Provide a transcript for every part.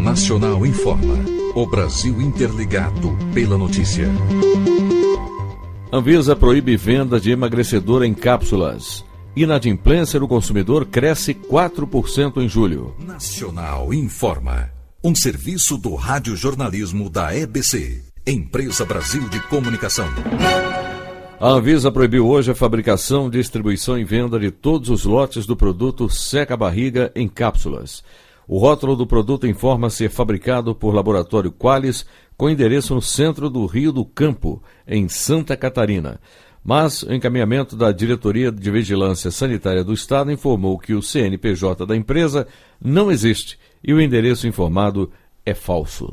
Nacional informa. O Brasil interligado pela notícia. Anvisa proíbe venda de emagrecedor em cápsulas. Inadimplência do consumidor cresce 4% em julho. Nacional informa. Um serviço do radiojornalismo da EBC, Empresa Brasil de Comunicação. A Anvisa proibiu hoje a fabricação, distribuição e venda de todos os lotes do produto seca-barriga em cápsulas. O rótulo do produto informa ser fabricado por Laboratório Qualis, com endereço no centro do Rio do Campo, em Santa Catarina. Mas o encaminhamento da Diretoria de Vigilância Sanitária do Estado informou que o CNPJ da empresa não existe e o endereço informado é falso.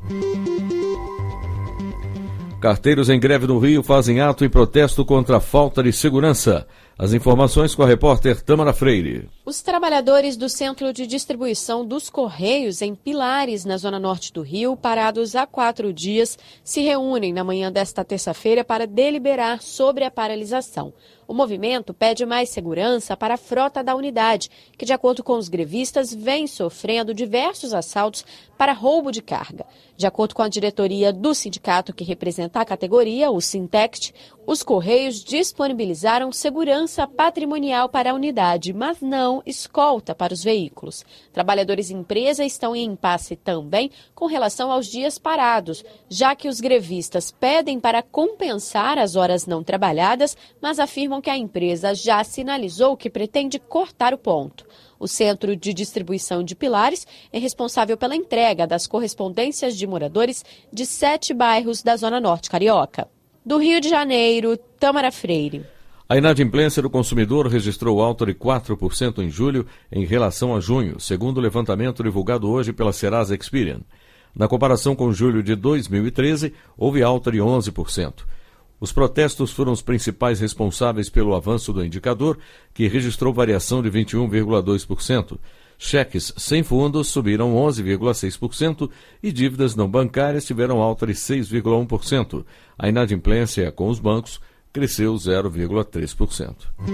Carteiros em greve no Rio fazem ato em protesto contra a falta de segurança. As informações com a repórter Tâmara Freire. Os trabalhadores do Centro de Distribuição dos Correios, em Pilares, na zona norte do Rio, parados há 4 dias, se reúnem na manhã desta terça-feira para deliberar sobre a paralisação. O movimento pede mais segurança para a frota da unidade, que, de acordo com os grevistas, vem sofrendo diversos assaltos para roubo de carga. De acordo com a diretoria do sindicato que representa a categoria, o Sintext, os Correios disponibilizaram segurança patrimonial para a unidade, mas não escolta para os veículos. Trabalhadores e empresa estão em impasse também com relação aos dias parados, já que os grevistas pedem para compensar as horas não trabalhadas, mas afirmam que a empresa já sinalizou que pretende cortar o ponto. O Centro de Distribuição de Pilares é responsável pela entrega das correspondências de moradores de 7 bairros da Zona Norte Carioca. Do Rio de Janeiro, Tâmara Freire. A inadimplência do consumidor registrou alta de 4% em julho em relação a junho, segundo o levantamento divulgado hoje pela Serasa Experian. Na comparação com julho de 2013, houve alta de 11%. Os protestos foram os principais responsáveis pelo avanço do indicador, que registrou variação de 21,2%. Cheques sem fundos subiram 11,6% e dívidas não bancárias tiveram alta de 6,1%. A inadimplência com os bancos cresceu 0,3%.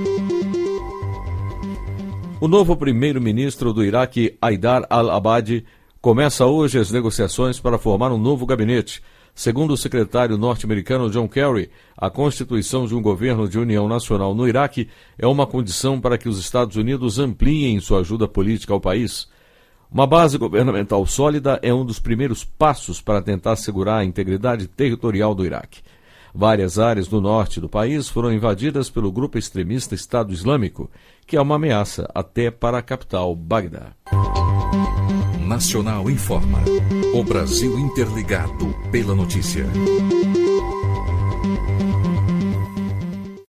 O novo primeiro-ministro do Iraque, Haidar al-Abadi, começa hoje as negociações para formar um novo gabinete. Segundo o secretário norte-americano John Kerry, a constituição de um governo de união nacional no Iraque é uma condição para que os Estados Unidos ampliem sua ajuda política ao país. Uma base governamental sólida é um dos primeiros passos para tentar assegurar a integridade territorial do Iraque. Várias áreas do norte do país foram invadidas pelo grupo extremista Estado Islâmico, que é uma ameaça até para a capital, Bagdá. Nacional informa. O Brasil interligado pela notícia.